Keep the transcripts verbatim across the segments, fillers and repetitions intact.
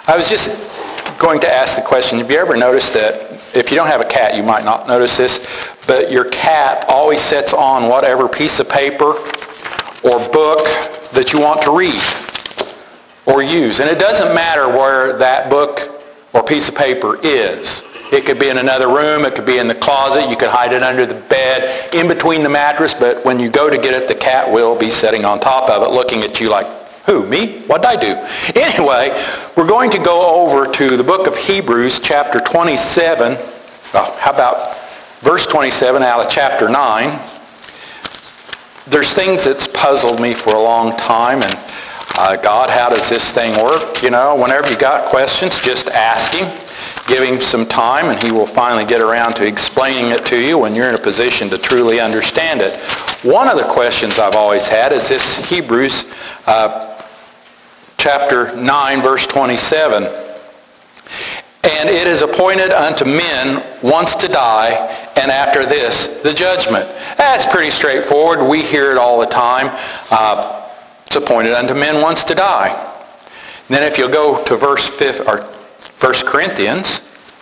I was just going to ask the question, have you ever noticed that, if you don't have a cat, you might not notice this, but your cat always sits on whatever piece of paper or book that you want to read or use. And it doesn't matter where that book or piece of paper is. It could be in another room, it could be in the closet, you could hide it under the bed, in between the mattress, but when you go to get it, the cat will be sitting on top of it looking at you like, who, me? What did I do? Anyway, we're going to go over to the book of Hebrews, chapter twenty-seven. Oh, how about verse twenty-seven out of chapter nine? There's things that's puzzled me for a long time, and uh, God, how does this thing work? You know, whenever you got questions, just ask Him. Give Him some time, and He will finally get around to explaining it to you when you're in a position to truly understand it. One of the questions I've always had is this Hebrews uh, chapter nine, verse twenty-seven. And it is appointed unto men once to die, and after this, the judgment. That's pretty straightforward. We hear it all the time. Uh, it's appointed unto men once to die. And then if you'll go to verse fifth, or First Corinthians,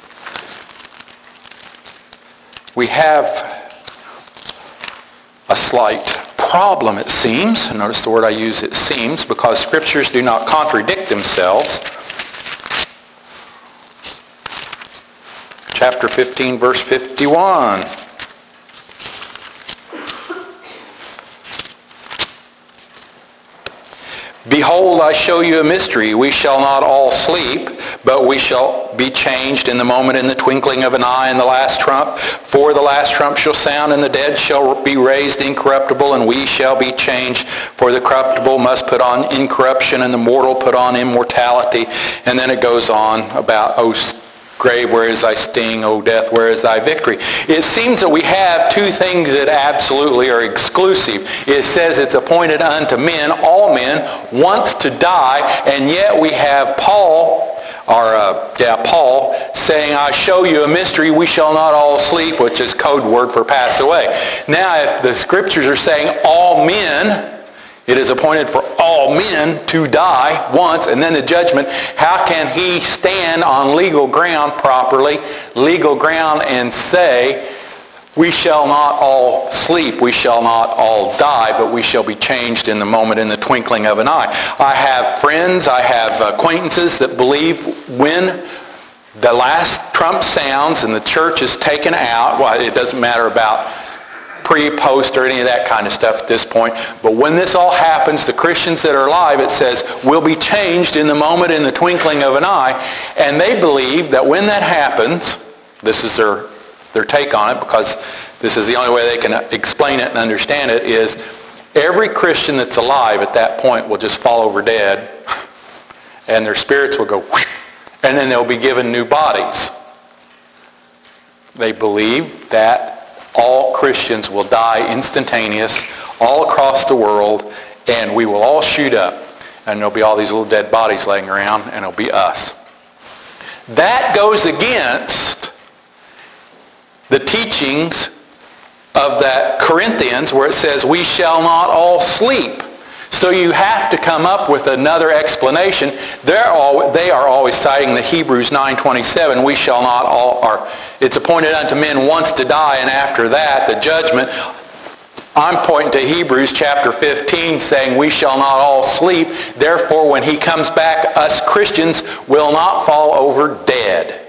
we have a slight problem, it seems. Notice the word I use, it seems, because scriptures do not contradict themselves. Chapter fifteen, verse fifty-one. Behold, I show you a mystery. We shall not all sleep, but we shall be changed in the moment, in the twinkling of an eye, in the last trump. For the last trump shall sound, and the dead shall be raised incorruptible, and we shall be changed. For the corruptible must put on incorruption, and the mortal put on immortality. And then it goes on about, O grave, where is thy sting? O death, where is thy victory? It seems that we have two things that absolutely are exclusive. It says it's appointed unto men, all men, once to die, and yet we have Paul, or uh, yeah, Paul, saying, I show you a mystery, we shall not all sleep, which is code word for pass away. Now, if the scriptures are saying all men, it is appointed for all men to die once, and then the judgment. How can he stand on legal ground properly, legal ground, and say, we shall not all sleep, we shall not all die, but we shall be changed in the moment, in the twinkling of an eye? I have friends, I have acquaintances that believe when the last trump sounds and the church is taken out, well, it doesn't matter about pre, post, or any of that kind of stuff at this point. But when this all happens, the Christians that are alive, it says, will be changed in the moment, in the twinkling of an eye. And they believe that when that happens, this is their, their take on it, because this is the only way they can explain it and understand it, is every Christian that's alive at that point will just fall over dead, and their spirits will go whoosh, and then they'll be given new bodies. They believe that all Christians will die instantaneous all across the world, and we will all shoot up, and there'll be all these little dead bodies laying around, and it'll be us. That goes against the teachings of that Corinthians where it says we shall not all sleep. So you have to come up with another explanation. They're all, they are always citing the Hebrews nine twenty-seven, we shall not all, or it's appointed unto men once to die, and after that the judgment. I'm pointing to Hebrews chapter fifteen saying we shall not all sleep. Therefore when he comes back, us Christians will not fall over dead.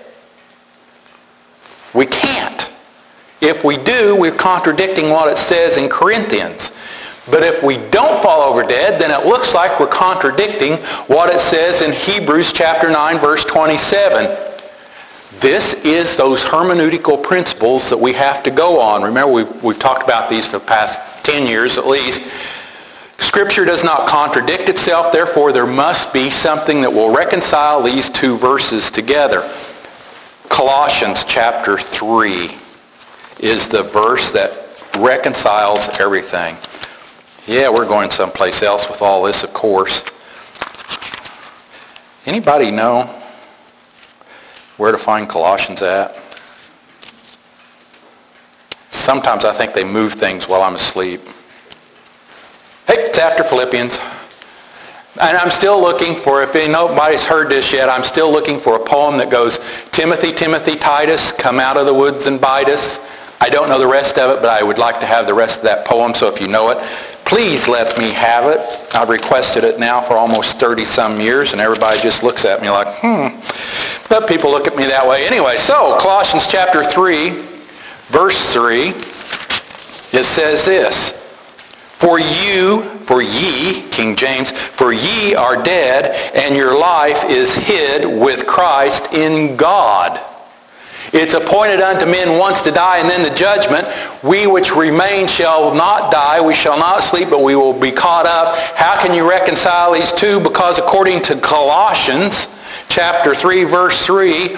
We can't. If we do, we're contradicting what it says in Corinthians. But if we don't fall over dead, then it looks like we're contradicting what it says in Hebrews chapter nine, verse twenty-seven. This is those hermeneutical principles that we have to go on. Remember, we've, we've talked about these for the past ten years at least. Scripture does not contradict itself, therefore there must be something that will reconcile these two verses together. Colossians chapter three is the verse that reconciles everything. Yeah, we're going someplace else with all this, of course. Anybody know where to find Colossians at? Sometimes I think they move things while I'm asleep. Hey, it's after Philippians. And I'm still looking for, if nobody's heard this yet, I'm still looking for a poem that goes, Timothy, Timothy, Titus, come out of the woods and bite us. I don't know the rest of it, but I would like to have the rest of that poem, so if you know it, please let me have it. I've requested it now for almost thirty-some years, and everybody just looks at me like, hmm. But people look at me that way. Anyway, so Colossians chapter three, verse three, it says this, For you, for ye, King James, for ye are dead, and your life is hid with Christ in God. It's appointed unto men once to die, and then the judgment. We which remain shall not die, we shall not sleep, but we will be caught up. How can you reconcile these two? Because according to Colossians chapter three, verse three,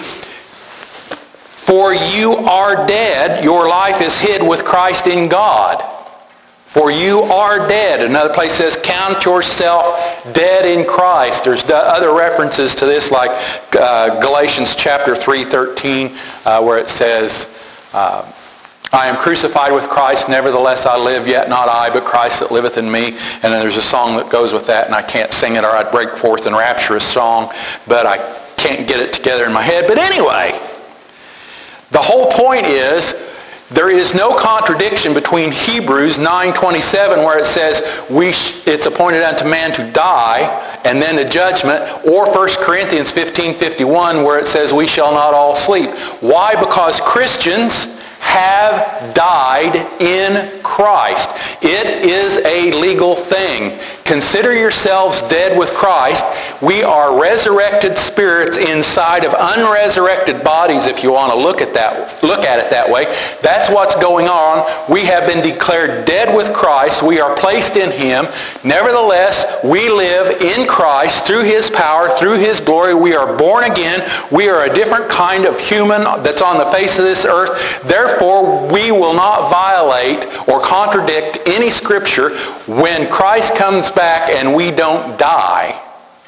for you are dead, your life is hid with Christ in God. For you are dead. Another place says, count yourself dead in Christ. There's other references to this, like uh, Galatians chapter three, thirteen, uh, where it says, uh, I am crucified with Christ, nevertheless I live, yet not I, but Christ that liveth in me. And then there's a song that goes with that, and I can't sing it, or I'd break forth in rapturous song, but I can't get it together in my head. But anyway, the whole point is, there is no contradiction between Hebrews nine twenty-seven, where it says we sh- it's appointed unto man to die and then the judgment, or First Corinthians fifteen fifty-one, where it says we shall not all sleep. Why? Because Christians have died in Christ. It is a legal thing. Consider yourselves dead with Christ. We are resurrected spirits inside of unresurrected bodies, if you want to look at that, look at it that way. That's what's going on. We have been declared dead with Christ. We are placed in Him. Nevertheless, we live in Christ through His power, through His glory. We are born again. We are a different kind of human that's on the face of this earth. Therefore, we will not violate or contradict any scripture when Christ comes back and we don't die.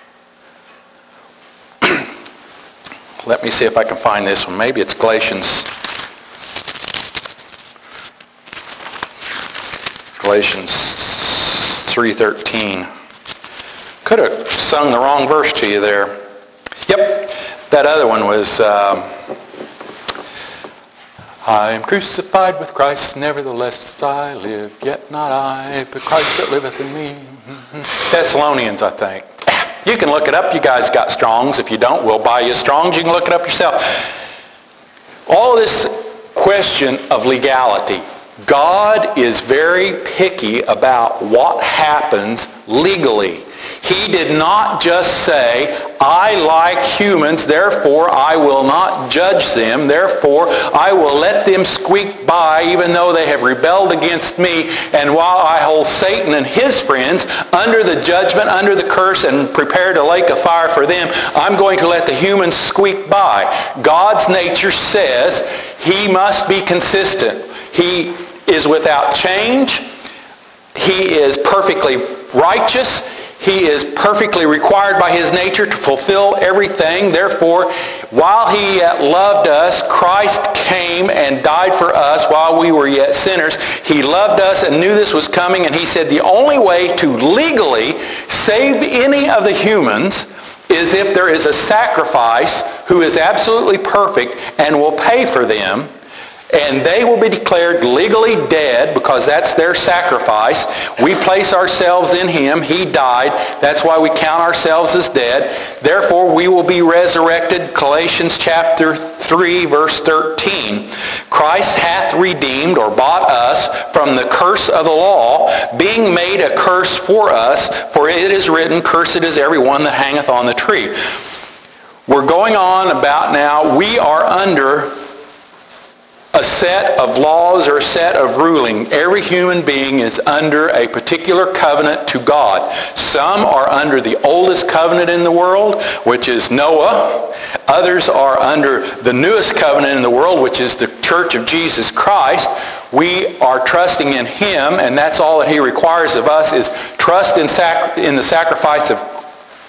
Let me see if I can find this one. Maybe it's Galatians. Galatians three thirteen. Could have sung the wrong verse to you there. Yep, that other one was, um, I am crucified with Christ, nevertheless I live, yet not I, but Christ that liveth in me. Thessalonians, I think. You can look it up. You guys got Strong's. If you don't, we'll buy you Strong's. You can look it up yourself. All this question of legality. God is very picky about what happens legally. He did not just say, I like humans, therefore I will not judge them, therefore I will let them squeak by even though they have rebelled against me, and while I hold Satan and his friends under the judgment, under the curse, and prepared a lake of fire for them, I'm going to let the humans squeak by. God's nature says He must be consistent. He is without change. He is perfectly righteous. He is perfectly required by His nature to fulfill everything. Therefore, while He yet loved us, Christ came and died for us while we were yet sinners. He loved us and knew this was coming, and He said the only way to legally save any of the humans is if there is a sacrifice who is absolutely perfect and will pay for them. And they will be declared legally dead because that's their sacrifice. We place ourselves in Him. He died. That's why we count ourselves as dead. Therefore, we will be resurrected. Galatians chapter three, verse thirteen. Christ hath redeemed or bought us from the curse of the law, being made a curse for us. For it is written, Cursed is everyone that hangeth on the tree. We're going on about now. We are under a set of laws or a set of ruling. Every human being is under a particular covenant to God. Some are under the oldest covenant in the world, which is Noah. Others are under the newest covenant in the world, which is the Church of Jesus Christ. We are trusting in Him, and that's all that He requires of us is trust in, sac- in the sacrifice of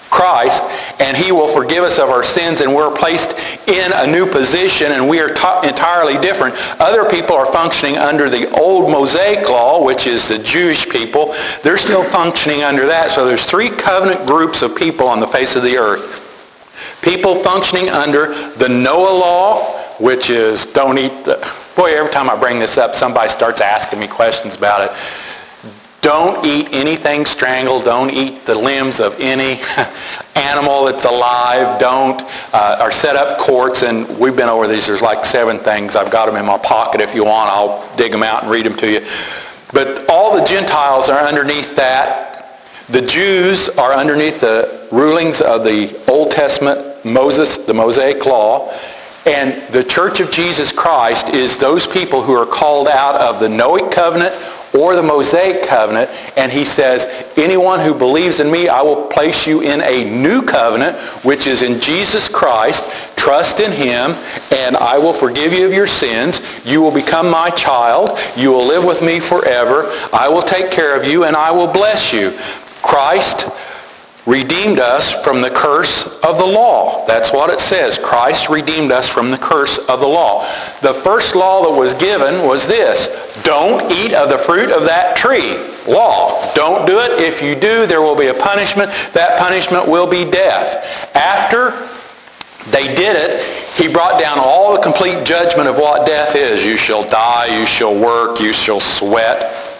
Christ, and he will forgive us of our sins, and we're placed in a new position, and we are ta- entirely different. Other people are functioning under the old Mosaic law, which is the Jewish people. They're still functioning under that. So there's three covenant groups of people on the face of the earth. People functioning under the Noah law, which is don't eat the... Boy, every time I bring this up, somebody starts asking me questions about it. Don't eat anything strangled. Don't eat the limbs of any animal that's alive. Don't, uh, or set up courts, and we've been over these. There's like seven things. I've got them in my pocket. If you want, I'll dig them out and read them to you. But all the Gentiles are underneath that. The Jews are underneath the rulings of the Old Testament, Moses, the Mosaic law. And the Church of Jesus Christ is those people who are called out of the Noahic covenant or the Mosaic covenant, and he says, anyone who believes in me, I will place you in a new covenant, which is in Jesus Christ. Trust in him, and I will forgive you of your sins. You will become my child. You will live with me forever. I will take care of you, and I will bless you. Christ redeemed us from the curse of the law. That's what it says. Christ redeemed us from the curse of the law. The first law that was given was this: don't eat of the fruit of that tree. Law. Don't do it. If you do, there will be a punishment. That punishment will be death. After they did it, he brought down all the complete judgment of what death is. You shall die, you shall work, you shall sweat.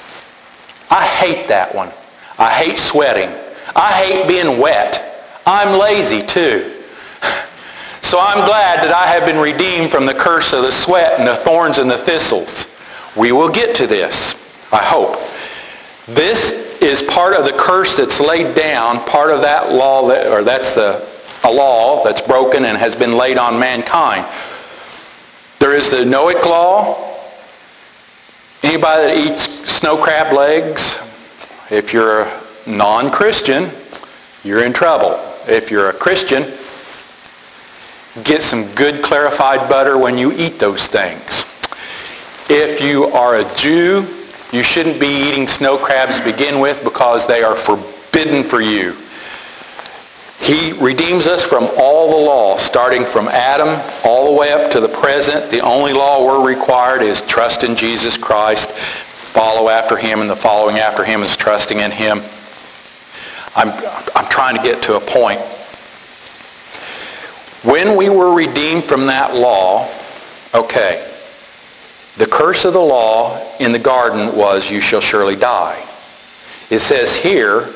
I hate that one. I hate sweating. I hate being wet. I'm lazy too. So I'm glad that I have been redeemed from the curse of the sweat and the thorns and the thistles. We will get to this, I hope. This is part of the curse that's laid down, part of that law, that, or that's the a law that's broken and has been laid on mankind. There is the Noahic law. Anybody that eats snow crab legs, if you're a non-Christian, you're in trouble. If you're a Christian, get some good clarified butter when you eat those things. If you are a Jew, you shouldn't be eating snow crabs to begin with because they are forbidden for you. He redeems us from all the law, starting from Adam all the way up to the present. The only law we're required is trust in Jesus Christ, follow after him, and the following after him is trusting in him. I'm, I'm trying to get to a point. When we were redeemed from that law, okay, the curse of the law in the garden was, you shall surely die. It says here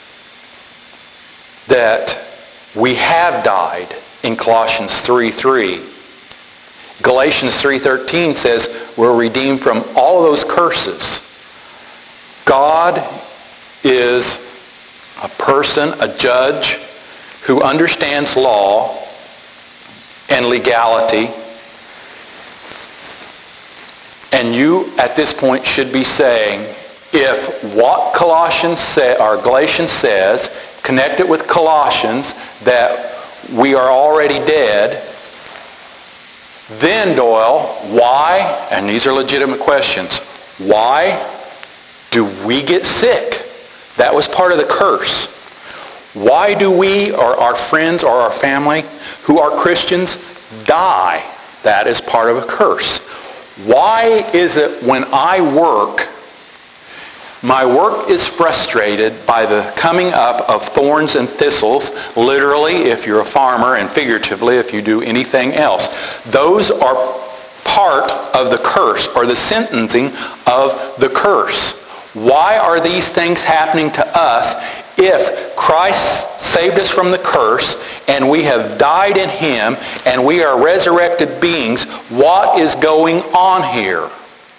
that we have died in Colossians three three. Galatians three thirteen says we're redeemed from all of those curses. God is a person, a judge, who understands law and legality. And you, at this point, should be saying, if what Colossians say, or Galatians says, connect it with Colossians, that we are already dead, then, Doyle, why, and these are legitimate questions, why do we get sick? That was part of the curse. Why do we, or our friends, or our family, who are Christians, die? That is part of a curse. Why is it when I work, my work is frustrated by the coming up of thorns and thistles, literally if you're a farmer, and figuratively if you do anything else? Those are part of the curse, or the sentencing of the curse. Why are these things happening to us if Christ saved us from the curse and we have died in him and we are resurrected beings? What is going on here?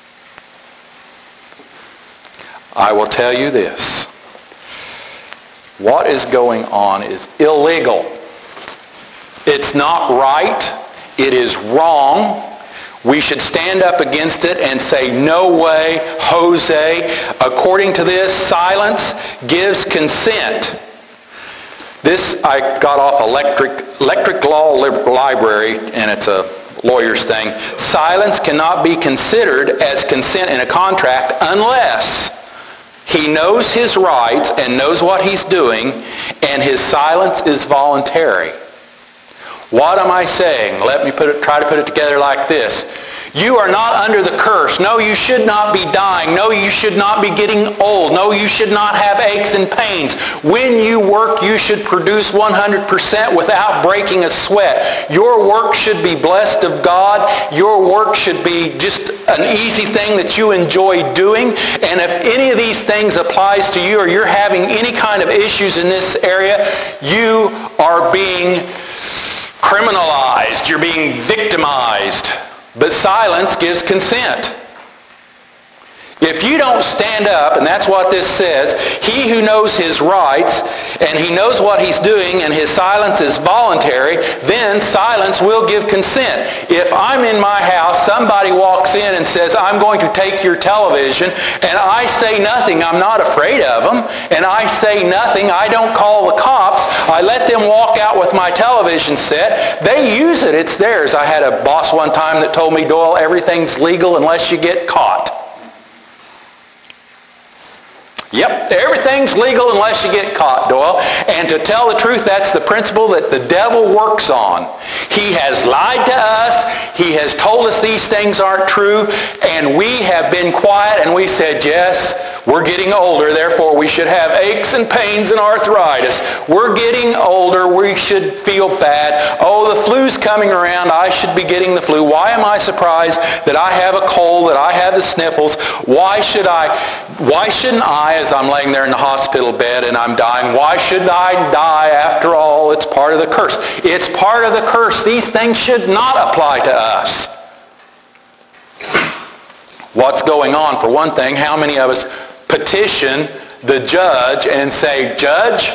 I will tell you this. What is going on is illegal. It's not right. It is wrong. We should stand up against it and say, no way, Jose. According to this, silence gives consent. This I got off Electric, Electric Law Library, and it's a lawyer's thing. Silence cannot be considered as consent in a contract unless He knows his rights and knows what he's doing, and his silence is voluntary. What am I saying? Let me put it, try to put it together like this. You are not under the curse. No, you should not be dying. No, you should not be getting old. No, you should not have aches and pains. When you work, you should produce one hundred percent without breaking a sweat. Your work should be blessed of God. Your work should be just an easy thing that you enjoy doing. And if any of these things applies to you, or you're having any kind of issues in this area, you are being criminalized. You're being victimized. But silence gives consent. If you don't stand up, and that's what this says, he who knows his rights and he knows what he's doing and his silence is voluntary, then silence will give consent. If I'm in my house, somebody walks in and says, I'm going to take your television, and I say nothing, I'm not afraid of them, and I say nothing, I don't call the cops, I let them walk out with my television set, they use it, it's theirs. I had a boss one time that told me, Doyle, everything's legal unless you get caught. Yep, everything's legal unless you get caught, Doyle. And to tell the truth, that's the principle that the devil works on. He has lied to us. He has told us these things aren't true. And we have been quiet and we said, yes, we're getting older, therefore we should have aches and pains and arthritis. We're getting older, we should feel bad. Oh, the flu's coming around, I should be getting the flu. Why am I surprised that I have a cold, that I have the sniffles? Why should I, why shouldn't I, as I'm laying there in the hospital bed and I'm dying, why should I die after all? It's part of the curse. It's part of the curse. These things should not apply to us. What's going on? For one thing, how many of us petition the judge and say, Judge,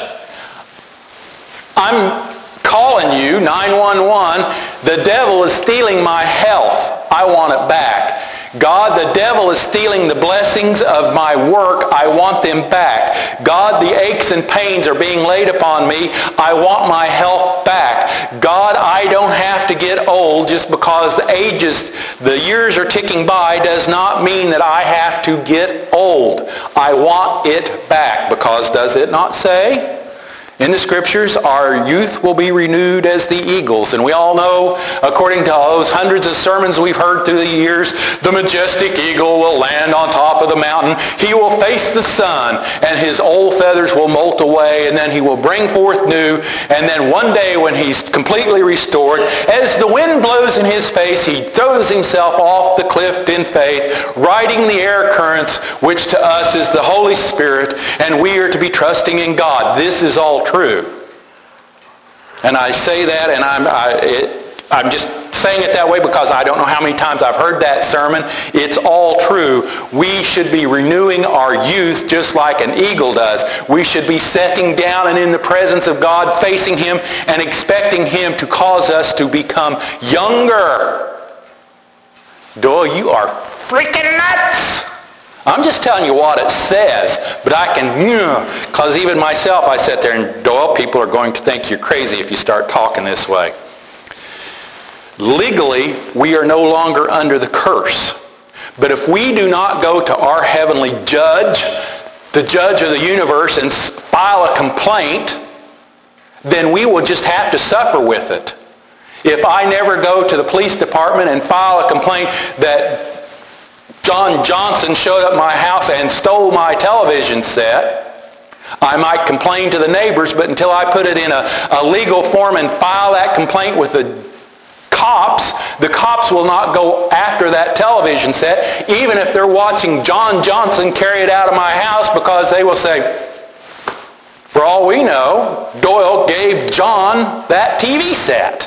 I'm calling you, nine one one, the devil is stealing my health. I want it back. God, the devil is stealing the blessings of my work. I want them back. God, the aches and pains are being laid upon me. I want my health back. God, I don't have to get old just because the ages, the years are ticking by does not mean that I have to get old. I want it back, because does it not say in the Scriptures, our youth will be renewed as the eagles. And we all know, according to all those hundreds of sermons we've heard through the years, the majestic eagle will land on top of the mountain. He will face the sun, and his old feathers will molt away, and then he will bring forth new. And then one day when he's completely restored, as the wind blows in his face, he throws himself off the cliff in faith, riding the air currents, which to us is the Holy Spirit, and we are to be trusting in God. This is all true. And I say that, and I'm I, it, I'm just saying it that way because I don't know how many times I've heard that sermon. It's all true. We should be renewing our youth just like an eagle does. We should be sitting down and in the presence of God, facing Him and expecting Him to cause us to become younger. Doyle, you are freaking nuts! I'm just telling you what it says, but I can, because even myself, I sit there and, Doyle, people are going to think you're crazy if you start talking this way. Legally, we are no longer under the curse. But if we do not go to our heavenly judge, the judge of the universe, and file a complaint, then we will just have to suffer with it. If I never go to the police department and file a complaint that John Johnson showed up at my house and stole my television set, I might complain to the neighbors, but until I put it in a, a legal form and file that complaint with the cops, the cops will not go after that television set, even if they're watching John Johnson carry it out of my house, because they will say, for all we know, Doyle gave John that T V set.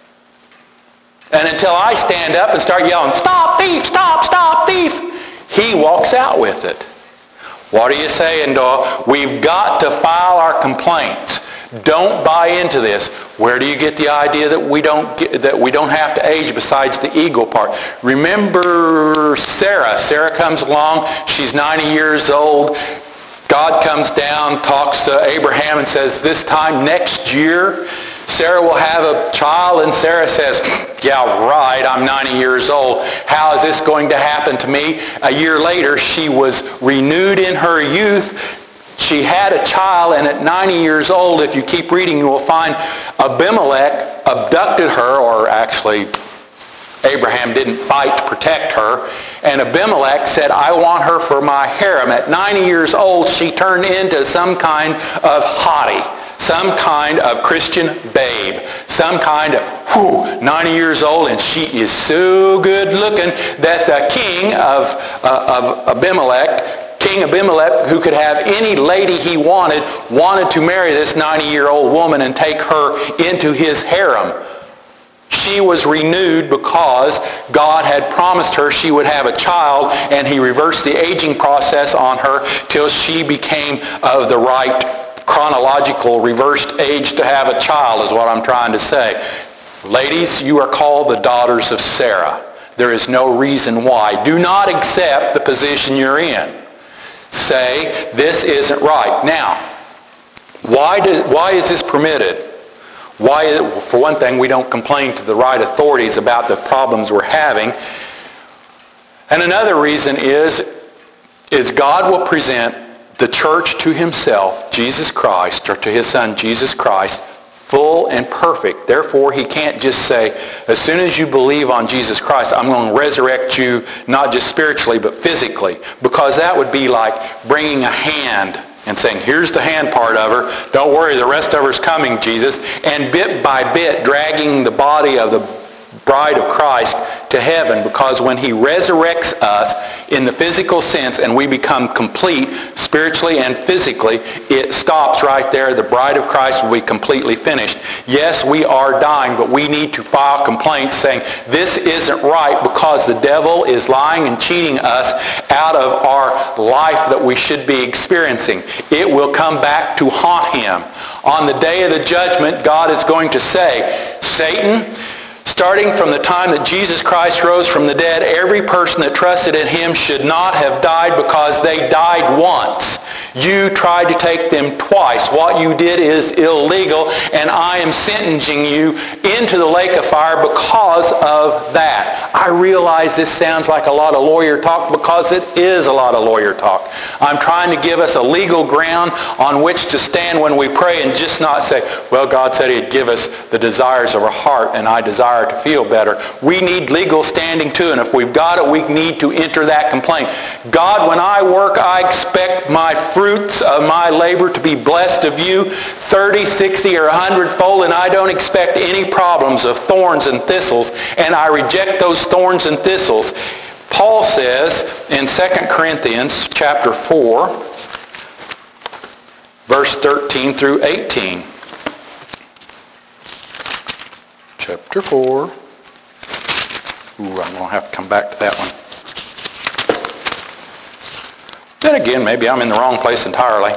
And until I stand up and start yelling, stop thief, stop, stop thief, he walks out with it. What are you saying, Doyle? We've got to file our complaints. Don't buy into this. Where do you get the idea that we don't get, that we don't have to age besides the eagle part? Remember Sarah. Sarah comes along. She's ninety years old. God comes down, talks to Abraham and says, this time next year, Sarah will have a child, and Sarah says, yeah, right, I'm ninety years old. How is this going to happen to me? A year later, she was renewed in her youth. She had a child, and at ninety years old, if you keep reading, you will find Abimelech abducted her, or actually Abraham didn't fight to protect her. And Abimelech said, I want her for my harem. At ninety years old, she turned into some kind of hottie, some kind of Christian babe, some kind of, whew, ninety years old, and she is so good looking that the king of, uh, of Abimelech, King Abimelech, who could have any lady he wanted, wanted to marry this ninety-year-old woman and take her into his harem. She was renewed because God had promised her she would have a child, and he reversed the aging process on her till she became of the right chronological reversed age to have a child, is what I'm trying to say. Ladies, you are called the daughters of Sarah. There is no reason why. Do not accept the position you're in. Say, this isn't right. Now, why, do, why is this permitted? Why, for one thing, we don't complain to the right authorities about the problems we're having. And another reason is, is God will present the church to himself, Jesus Christ, or to his son, Jesus Christ, full and perfect. Therefore, he can't just say, as soon as you believe on Jesus Christ, I'm going to resurrect you, not just spiritually, but physically. Because that would be like bringing a hand and saying, here's the hand part of her. Don't worry, the rest of her's coming, Jesus. And bit by bit, dragging the body of the bride of Christ to heaven, because when he resurrects us in the physical sense and we become complete spiritually and physically, it stops right there. The bride of Christ will be completely finished. Yes, we are dying, but we need to file complaints saying this isn't right because the devil is lying and cheating us out of our life that we should be experiencing. It will come back to haunt him. On the day of the judgment, God is going to say, Satan, starting from the time that Jesus Christ rose from the dead, every person that trusted in him should not have died because they died once. You tried to take them twice. What you did is illegal, and I am sentencing you into the lake of fire because of that. I realize this sounds like a lot of lawyer talk because it is a lot of lawyer talk. I'm trying to give us a legal ground on which to stand when we pray and just not say, well, God said he'd give us the desires of our heart, and I desire to feel better. We need legal standing too, and if we've got it, we need to enter that complaint. God, when I work, I expect my fruits of my labor to be blessed of you thirty, sixty, or one hundred fold, and I don't expect any problems of thorns and thistles, and I reject those thorns and thistles. Paul says in Second Corinthians chapter four, verse thirteen through eighteen. Chapter four. Ooh, I'm going to have to come back to that one. Then again, maybe I'm in the wrong place entirely.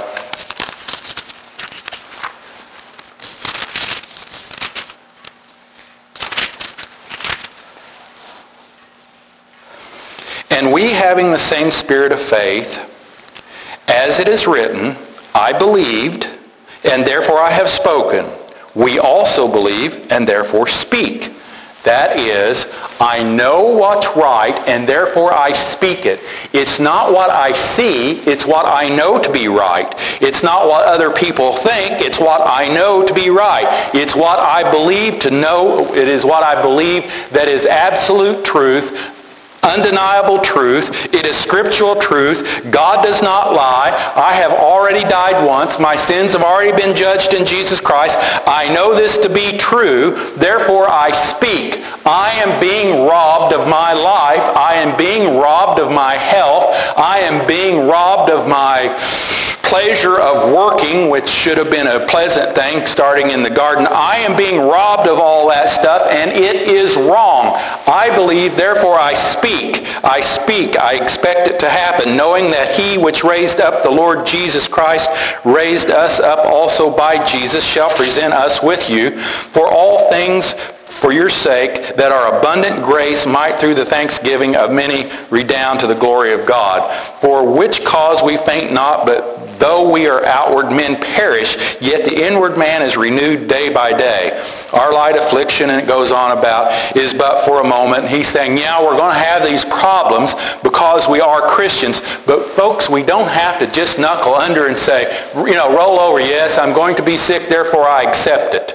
And we, having the same spirit of faith, as it is written, I believed, and therefore I have spoken. We also believe, and therefore speak. That is, I know what's right, and therefore I speak it. It's not what I see, it's what I know to be right. It's not what other people think, it's what I know to be right. It's what I believe to know, it is what I believe that is absolute truth, undeniable truth. It is scriptural truth. God does not lie. I have already died once. My sins have already been judged in Jesus Christ. I know this to be true. Therefore I speak. I am being robbed of my life. I am being robbed of my health. I am being robbed of my pleasure of working, which should have been a pleasant thing starting in the garden. I am being robbed of all that stuff, and it is wrong. I believe, therefore I speak. I speak. I expect it to happen, knowing that he which raised up the Lord Jesus Christ raised us up also by Jesus, shall present us with you. For all things for your sake, that our abundant grace might through the thanksgiving of many redound to the glory of God. For which cause we faint not, but though we are outward men perish, yet the inward man is renewed day by day. Our light affliction, and it goes on about, is but for a moment. And he's saying, yeah, we're going to have these problems because we are Christians. But folks, we don't have to just knuckle under and say, you know, roll over, yes, I'm going to be sick, therefore I accept it.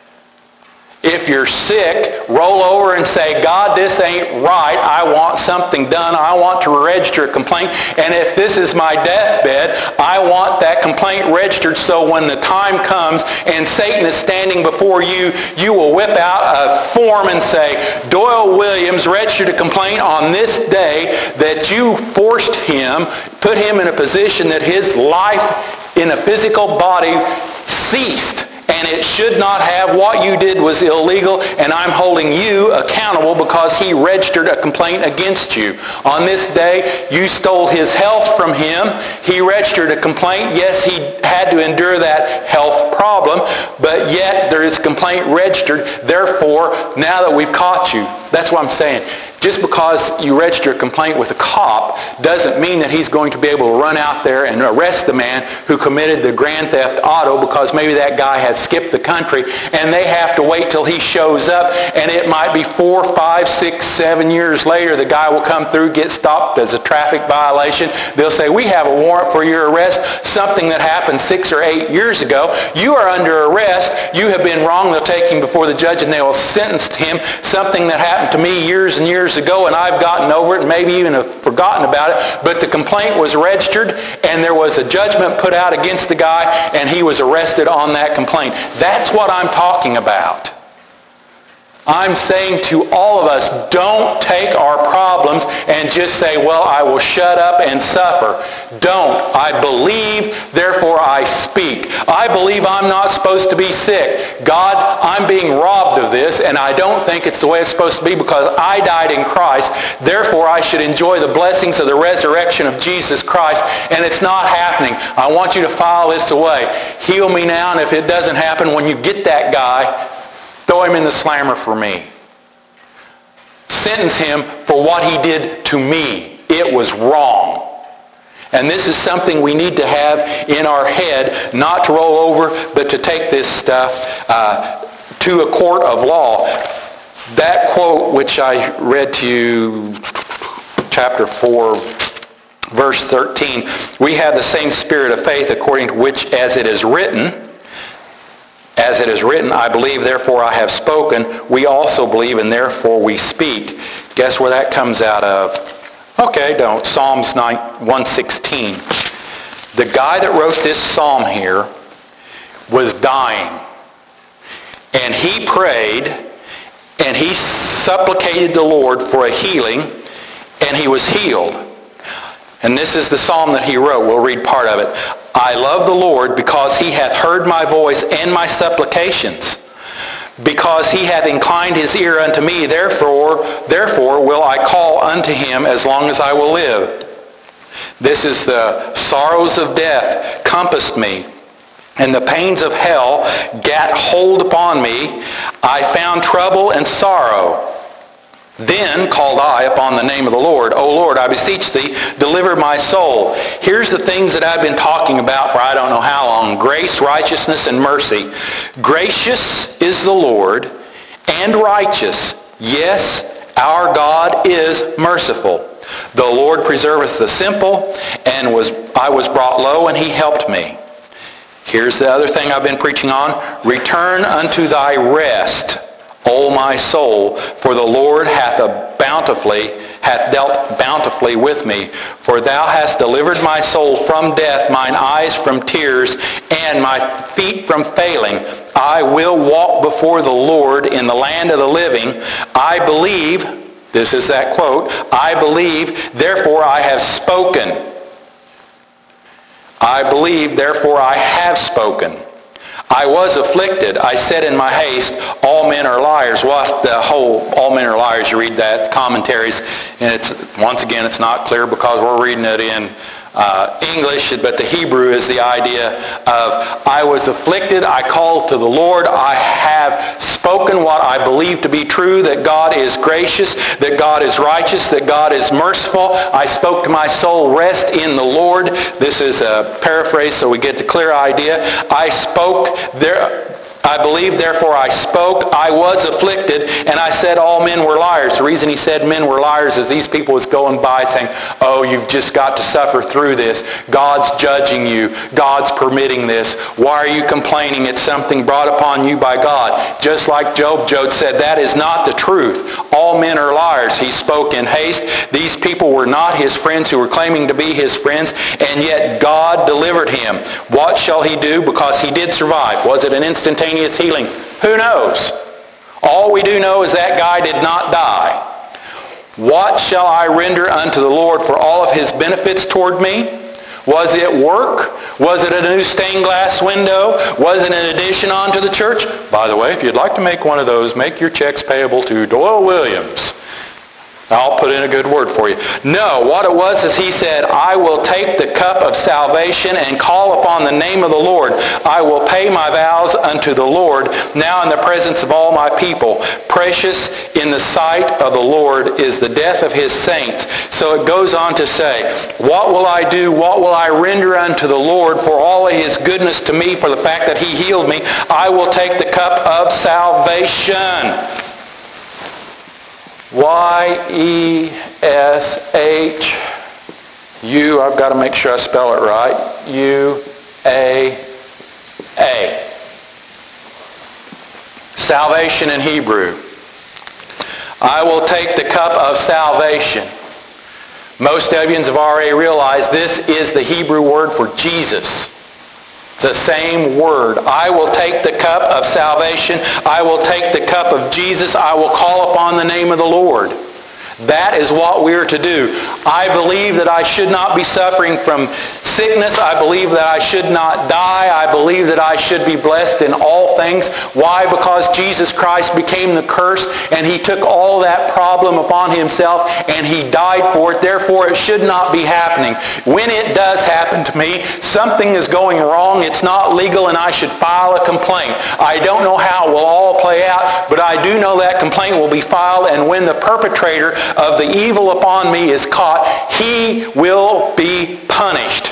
If you're sick, roll over and say, God, this ain't right. I want something done. I want to register a complaint. And if this is my deathbed, I want that complaint registered so when the time comes and Satan is standing before you, you will whip out a form and say, Doyle Williams registered a complaint on this day that you forced him, put him in a position that his life in a physical body ceased. And it should not have. What you did was illegal, and I'm holding you accountable because he registered a complaint against you. On this day, you stole his health from him. He registered a complaint. Yes, he had to endure that health problem, but yet there is a complaint registered. Therefore, now that we've caught you, that's what I'm saying. Just because you register a complaint with a cop doesn't mean that he's going to be able to run out there and arrest the man who committed the grand theft auto because maybe that guy has skipped the country and they have to wait till he shows up, and it might be four, five, six, seven years later the guy will come through, get stopped as a traffic violation. They'll say, we have a warrant for your arrest, something that happened six or eight years ago. You are under arrest. You have been wrong. They'll take him before the judge and they will sentence him, something that happened to me years and years ago, and I've gotten over it and maybe even have forgotten about it, but the complaint was registered and there was a judgment put out against the guy and he was arrested on that complaint. That's what I'm talking about. I'm saying to all of us, don't take our problems and just say, well, I will shut up and suffer. Don't. I believe, therefore I speak. I believe I'm not supposed to be sick. God, I'm being robbed of this, and I don't think it's the way it's supposed to be because I died in Christ. Therefore, I should enjoy the blessings of the resurrection of Jesus Christ, and it's not happening. I want you to file this away. Heal me now, and if it doesn't happen, when you get that guy, throw him in the slammer for me. Sentence him for what he did to me. It was wrong. And this is something we need to have in our head, not to roll over, but to take this stuff uh, to a court of law. That quote, which I read to you, chapter four, verse thirteen, we have the same spirit of faith according to which, as it is written, As it is written, I believe, therefore I have spoken. We also believe, and therefore we speak. Guess where that comes out of? Okay, don't. Psalms one sixteen. The guy that wrote this psalm here was dying. And he prayed, and he supplicated the Lord for a healing, and he was healed. And this is the psalm that he wrote. We'll read part of it. I love the Lord because he hath heard my voice and my supplications. Because he hath inclined his ear unto me, therefore, therefore will I call unto him as long as I will live. This is the sorrows of death compassed me, and the pains of hell gat hold upon me. I found trouble and sorrow. Then called I upon the name of the Lord. O Lord, I beseech thee, deliver my soul. Here's the things that I've been talking about for I don't know how long. Grace, righteousness, and mercy. Gracious is the Lord, and righteous. Yes, our God is merciful. The Lord preserveth the simple, and was I was brought low, and he helped me. Here's the other thing I've been preaching on. Return unto thy rest, O my soul, for the Lord hath a bountifully hath dealt bountifully with me. For thou hast delivered my soul from death, mine eyes from tears, and my feet from failing. I will walk before the Lord in the land of the living. I believe, this is that quote, I believe, therefore I have spoken. I believe, therefore I have spoken. I was afflicted. I said in my haste, all men are liars. What the whole, all men are liars, you read that, commentaries, and it's, once again, it's not clear because we're reading it in uh, English, but the Hebrew is the idea of, I was afflicted, I called to the Lord, I have spoken what I believe to be true, that God is gracious, that God is righteous, that God is merciful. I spoke to my soul, rest in the Lord. This is a paraphrase so we get the clear idea. I spoke there. I believe, therefore I spoke. I was afflicted, and I said all men were liars. The reason he said men were liars is these people was going by saying, oh, you've just got to suffer through this. God's judging you. God's permitting this. Why are you complaining? It's something brought upon you by God. Just like Job, Job said, that is not the truth. All men are liars. He spoke in haste. These people were not his friends who were claiming to be his friends, and yet God delivered him. What shall he do? Because he did survive. Was it an instantaneous healing? Who knows? All we do know is that guy did not die. What shall I render unto the Lord for all of his benefits toward me? Was it work? Was it a new stained glass window? Was it an addition onto the church? By the way, if you'd like to make one of those, make your checks payable to Doyle Williams. I'll put in a good word for you. No, what it was is he said, I will take the cup of salvation and call upon the name of the Lord. I will pay my vows unto the Lord now in the presence of all my people. Precious in the sight of the Lord is the death of his saints. So it goes on to say, what will I do? What will I render unto the Lord for all of his goodness to me, for the fact that he healed me? I will take the cup of salvation. Y E S H U, I've got to make sure I spell it right, U A A. Salvation in Hebrew. I will take the cup of salvation. Most of you have already realized this is the Hebrew word for Jesus. The same word. I will take the cup of salvation. I will take the cup of Jesus. I will call upon the name of the Lord. That is what we are to do. I believe that I should not be suffering from sickness. I believe that I should not die. I believe that I should be blessed in all things. Why? Because Jesus Christ became the curse, and he took all that problem upon himself, and he died for it. Therefore, it should not be happening. When it does happen to me, something is going wrong. It's not legal, and I should file a complaint. I don't know how it will all play out, but I do know that complaint will be filed, and when the perpetrator of the evil upon me is caught, he will be punished.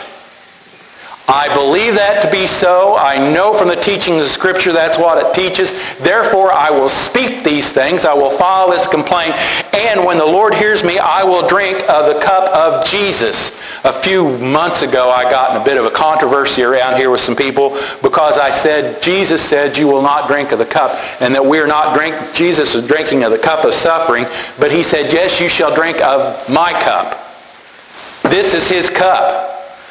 I believe that to be so. I know from the teaching of the Scripture that's what it teaches. Therefore, I will speak these things. I will file this complaint. And when the Lord hears me, I will drink of the cup of Jesus. A few months ago, I got in a bit of a controversy around here with some people because I said, Jesus said you will not drink of the cup, and that we are not drink. Jesus is drinking of the cup of suffering, but he said, yes, you shall drink of my cup. This is his cup.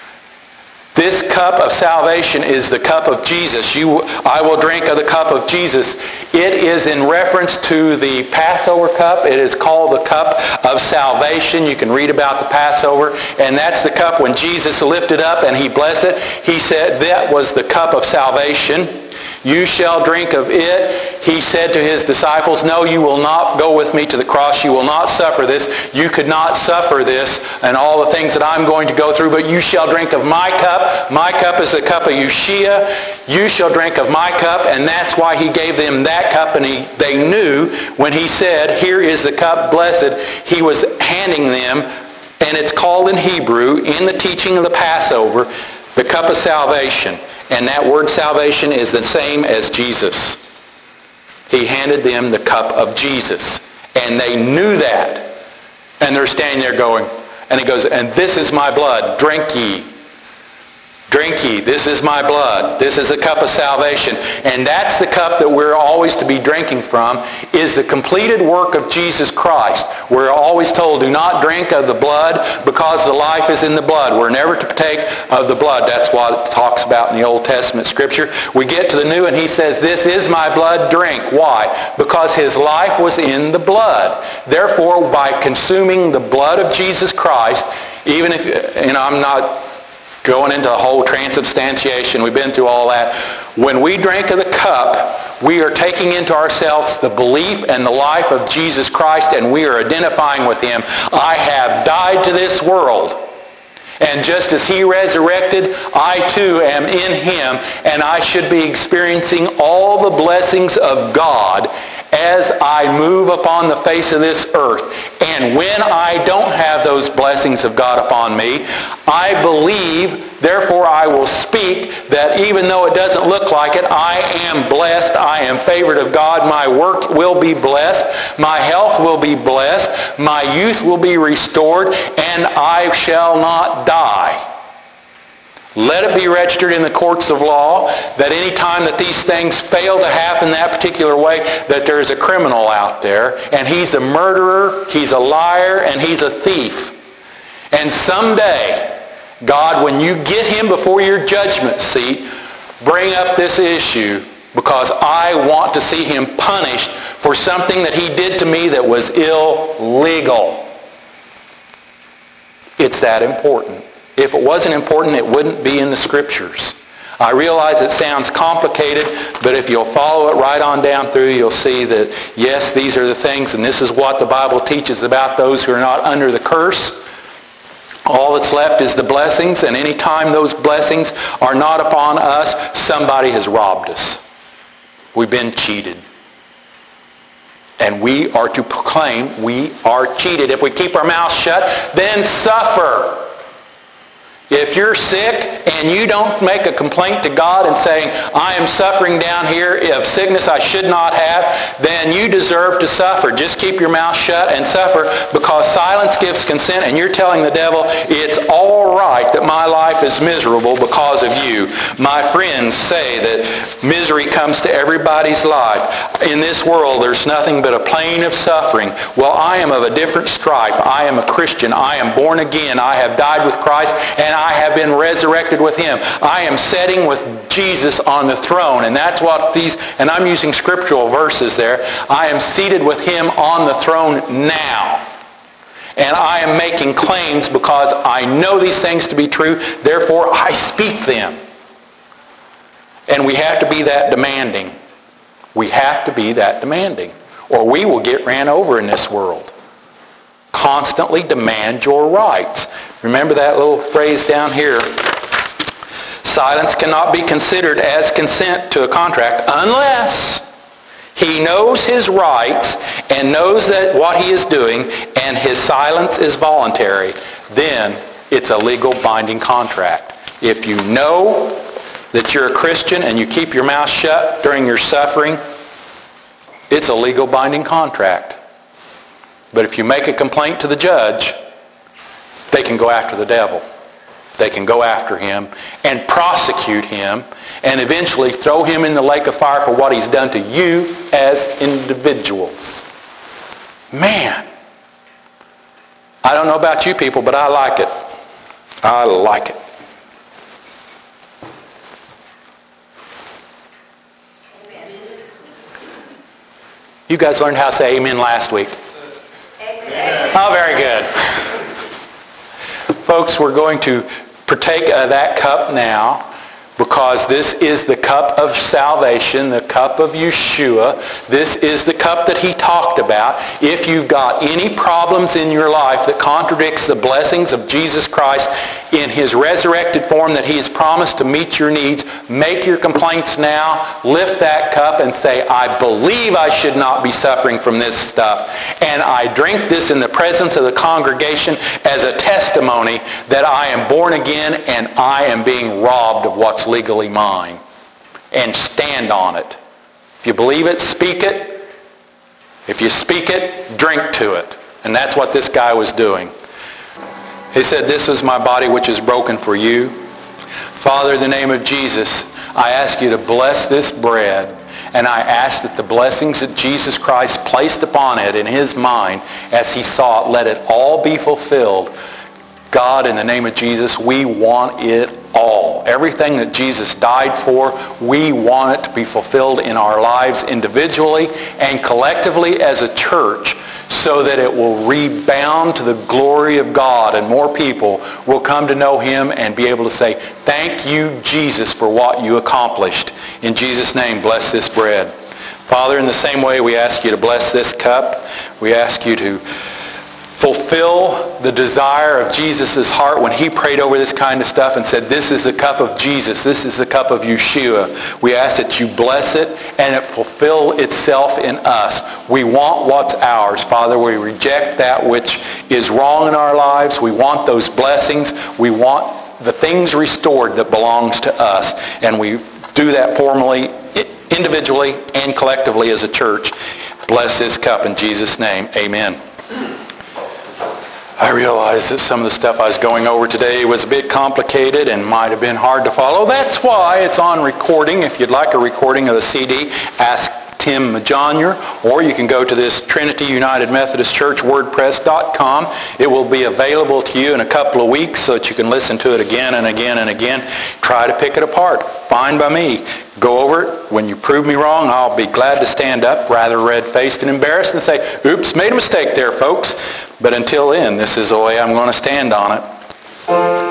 This cup of salvation is the cup of Jesus. You, I will drink of the cup of Jesus. It is in reference to the Passover cup. It is called the cup of salvation. You can read about the Passover. And that's the cup when Jesus lifted up and he blessed it. He said that was the cup of salvation. You shall drink of it. He said to his disciples, no, you will not go with me to the cross. You will not suffer this. You could not suffer this and all the things that I'm going to go through, but you shall drink of my cup. My cup is the cup of Yeshua. You shall drink of my cup, and that's why he gave them that cup, and he, they knew when he said, here is the cup, blessed, he was handing them, and it's called in Hebrew, in the teaching of the Passover, the cup of salvation. And that word salvation is the same as Jesus. He handed them the cup of Jesus. And they knew that. And they're standing there going, and he goes, and this is my blood, drink ye. Drink ye, this is my blood. This is the cup of salvation. And that's the cup that we're always to be drinking from, is the completed work of Jesus Christ. We're always told, do not drink of the blood because the life is in the blood. We're never to partake of the blood. That's what it talks about in the Old Testament Scripture. We get to the New and he says, this is my blood, drink. Why? Because his life was in the blood. Therefore, by consuming the blood of Jesus Christ, even if, you know, I'm not going into the whole transubstantiation. We've been through all that. When we drink of the cup, we are taking into ourselves the belief and the life of Jesus Christ, and we are identifying with him. I have died to this world, And just as he resurrected, I too am in him, and I should be experiencing all the blessings of God as I move upon the face of this earth. And when I don't have those blessings of God upon me, I believe, therefore I will speak, that even though it doesn't look like it, I am blessed, I am favored of God, my work will be blessed, my health will be blessed, my youth will be restored, and I shall not die. Let it be registered in the courts of law that any time that these things fail to happen that particular way, that there's a criminal out there, and he's a murderer, he's a liar, and he's a thief. And someday, God, when you get him before your judgment seat, bring up this issue, because I want to see him punished for something that he did to me that was illegal. It's that important. If it wasn't important, it wouldn't be in the Scriptures. I realize it sounds complicated, but if you'll follow it right on down through, you'll see that, yes, these are the things, and this is what the Bible teaches about those who are not under the curse. All that's left is the blessings, and any time those blessings are not upon us, somebody has robbed us. We've been cheated. And we are to proclaim we are cheated. If we keep our mouths shut, then suffer. If you're sick and you don't make a complaint to God and saying, I am suffering down here of sickness I should not have, then you deserve to suffer. Just keep your mouth shut and suffer, because silence gives consent, and you're telling the devil, it's all right that my life is miserable because of you. My friends say that misery comes to everybody's life. In this world, there's nothing but a plane of suffering. Well, I am of a different stripe. I am a Christian. I am born again. I have died with Christ, and I have been resurrected with him. I am sitting with Jesus on the throne, and that's what these, and I'm using scriptural verses there. I am seated with him on the throne now. And I am making claims because I know these things to be true, therefore I speak them. And we have to be that demanding. We have to be that demanding, or we will get ran over in this world. Constantly demand your rights. Remember that little phrase down here. Silence cannot be considered as consent to a contract unless he knows his rights and knows that what he is doing, and his silence is voluntary. Then it's a legal binding contract. If you know that you're a Christian and you keep your mouth shut during your suffering, it's a legal binding contract. But if you make a complaint to the judge, they can go after the devil. They can go after him and prosecute him and eventually throw him in the lake of fire for what he's done to you as individuals. Man, I don't know about you people, but I like it. I like it. You guys learned how to say amen last week. Oh, very good. Folks, we're going to partake of that cup now, because this is the cup of salvation, the cup of Yeshua. This is the cup that he talked about. If you've got any problems in your life that contradicts the blessings of Jesus Christ in his resurrected form that he has promised to meet your needs, make your complaints now. Lift that cup and say, I believe I should not be suffering from this stuff. And I drink this in the presence of the congregation as a testimony that I am born again and I am being robbed of what's legally mine. And stand on it. If you believe it, speak it. If you speak it, drink to it. And that's what this guy was doing. He said, this is my body which is broken for you. Father, in the name of Jesus, I ask you to bless this bread. And I ask that the blessings that Jesus Christ placed upon it in his mind as he saw it, let it all be fulfilled. God, in the name of Jesus, we want it all. Everything that Jesus died for, we want it to be fulfilled in our lives individually and collectively as a church, so that it will rebound to the glory of God and more people will come to know him and be able to say, thank you, Jesus, for what you accomplished. In Jesus' name, bless this bread. Father, in the same way, we ask you to bless this cup. We ask you to fulfill the desire of Jesus' heart when he prayed over this kind of stuff and said, this is the cup of Jesus, this is the cup of Yeshua. We ask that you bless it and it fulfill itself in us. We want what's ours, Father. We reject that which is wrong in our lives. We want those blessings. We want the things restored that belongs to us. And we do that formally, individually, and collectively as a church. Bless this cup in Jesus' name. Amen. I realized that some of the stuff I was going over today was a bit complicated and might have been hard to follow. That's why it's on recording. If you'd like a recording of the C D, ask Tim Majonier, or you can go to this Trinity United Methodist Church WordPress dot com. It will be available to you in a couple of weeks so that you can listen to it again and again and again. Try to pick it apart. Fine by me. Go over it. When you prove me wrong, I'll be glad to stand up, rather red-faced and embarrassed, and say, oops, made a mistake there, folks. But until then, this is the way I'm going to stand on it.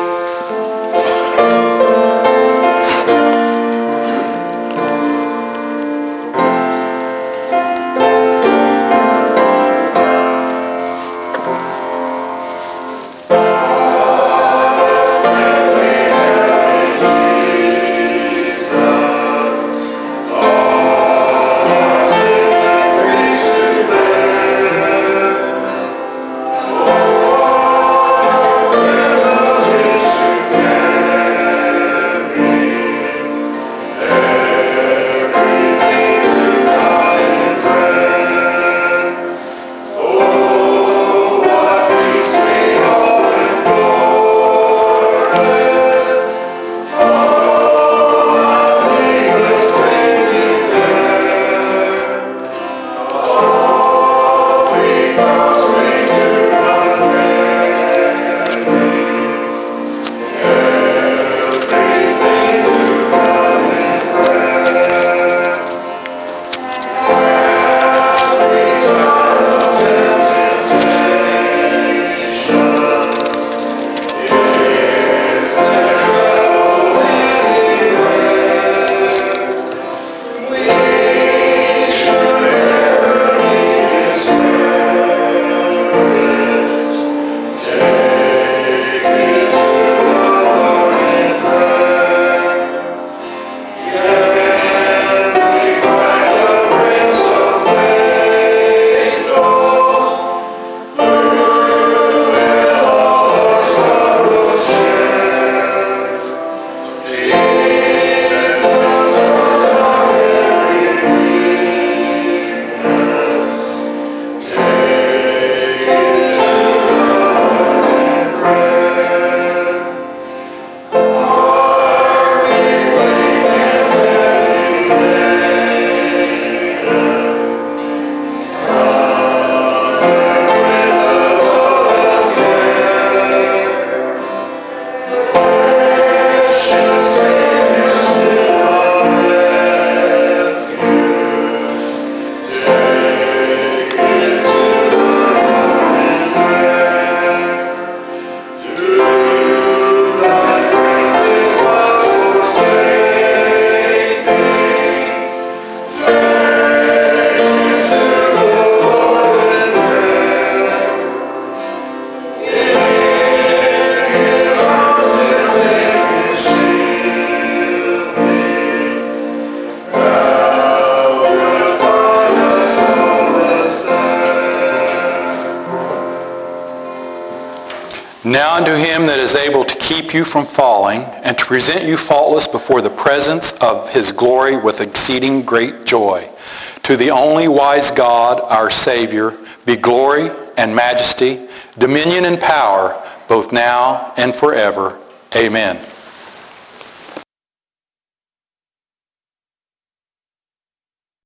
Now unto him that is able to keep you from falling, and to present you faultless before the presence of his glory with exceeding great joy. To the only wise God, our Savior, be glory and majesty, dominion and power, both now and forever. Amen.